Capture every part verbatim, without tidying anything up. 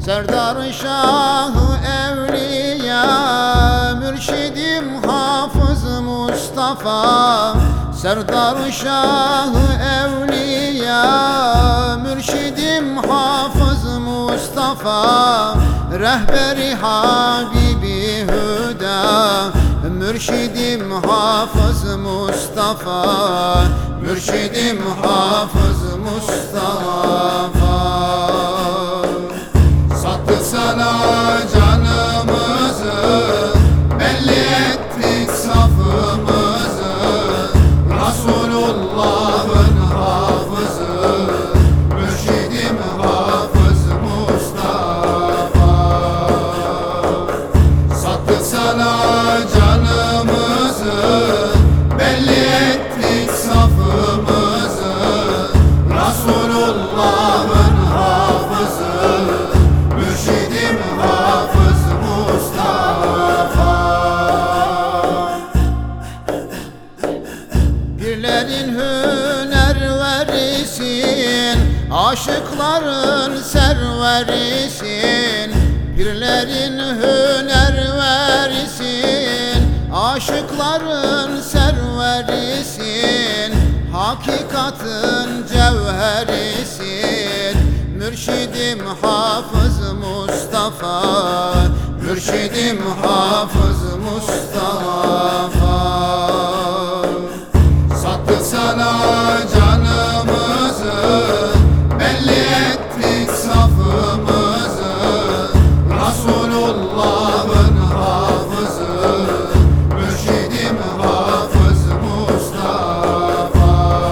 Serdar Şah-ı Evliya, Mürşidim Hafız Mustafa. Serdar Şah-ı Evliya, Mürşidim Hafız Mustafa. Rehberi Habibi Hüda, Mürşidim Hafız Mustafa. Mürşidim Hafız Mustafa. Sattık sana canımızı, belli ettik safımızı. Resulullah'ın hafızı, Mürşidim Hafız Mustafa. Sattık sana canımızı, belli ettik safımızı. Resulullah'ın hafızı, Mürşidim Hafız Mustafa. Pirlerin hünerverisin, aşıkların serverisin. Pirlerin hünerverisin, aşıkların serverisin. Hakikatın cevherisin, Mürşidim Hafız Mustafa. Mürşidim Hafız Mustafa. Sattık sana canımızı, belli ettik safımızı. Resulullah'ın hafızı, Mürşidim Hafız Mustafa.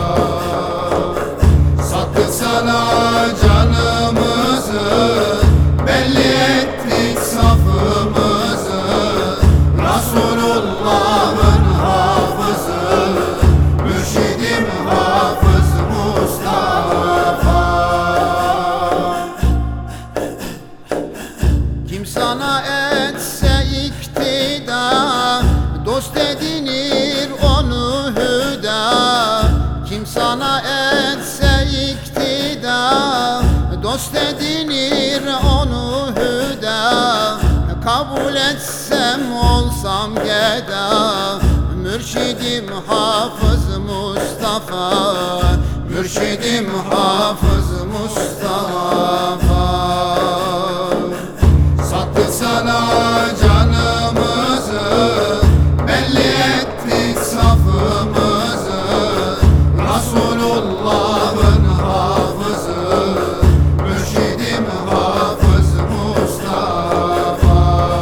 Sattık sana canımızı, belli ettik safımızı. Resulullah'ın hafızı, Mürşidim Hafız Mustafa. Kim sana etse iktida, dost edinir onu hüda. Kim sana etse iktida, dost edinir onu hüda. Kabul etsem olsam geda, Mürşidim Hafız Mustafa. Mürşidim Hafız Mustafa. Sattık sana canımızı, belli ettik safımızı. Resulullah'ın hafızı, Mürşidim Hafız Mustafa.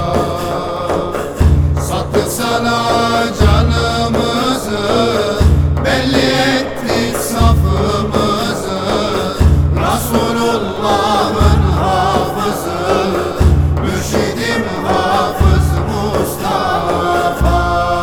Sattık sana canımızı, belli ettik safımızı. Resulullah'ın hafızı, Mürşidim Hafız Mustafa.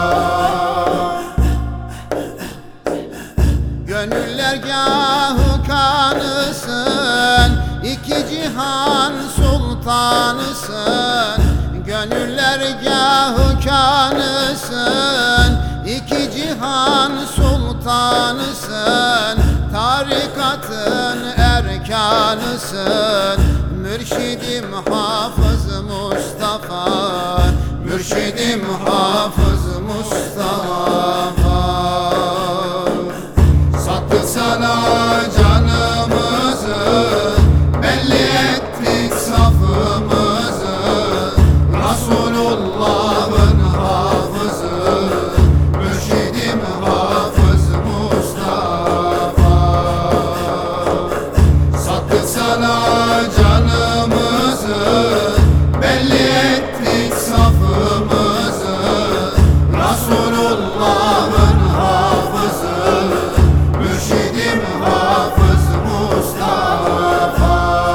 Gönüller gâhı kanısın, iki cihan sultanısın. Gönüller gâhı kanısın, iki cihan sultanısın. Tarikatın erkanısın, Mürşidim Hafız Mustafa. Mürşidim Hafız Mustafa. Sattık sana canımızı, belli ettik safımızı. Resulullah'ın hafızı, Mürşidim Hafız Mustafa. Sattık sana canımızı, belli ettik safımızı. Resulullah'ın hafızı, Mürşidim Hafız Mustafa.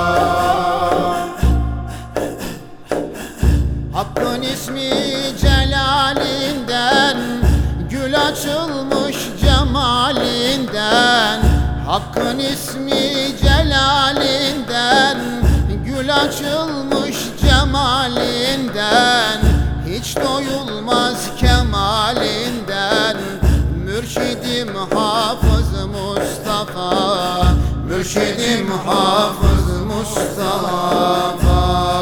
Hakkın ismi celalinden, gül açılmış cemalinden. Hakkın ismi celalinden, gül açılmış cemalinden. Hiç doyulmaz kemalinden, Mürşidim Hafız Mustafa. Mürşidim Hafız Mustafa.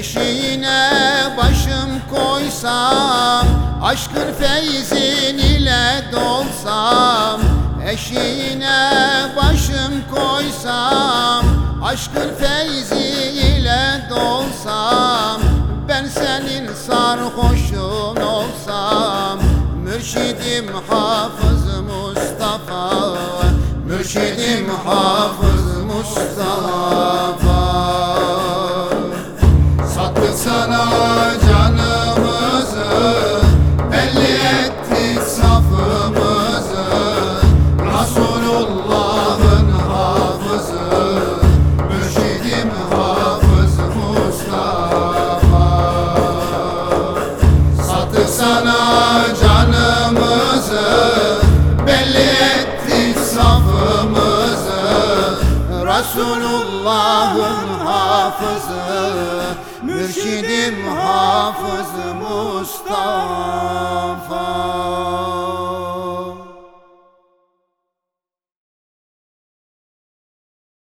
Eşiğine başım koysam, aşkın feyzin ile dolsam. Eşiğine başım koysam, aşkın feyzi ile dolsam. Ben senin sarhoşun olsam, mürşidim Hafız Mustafa, mürşidim Hafız Mustafa. Sattık sana canımızı, belli ettik safımızı. Resulullah'ın hafızı, mürşidim Hafız Mustafa. Sattık sana canımızı, belli ettik safımızı. Resulullah'ın hafızı, mürşidim Hafız Mustafa.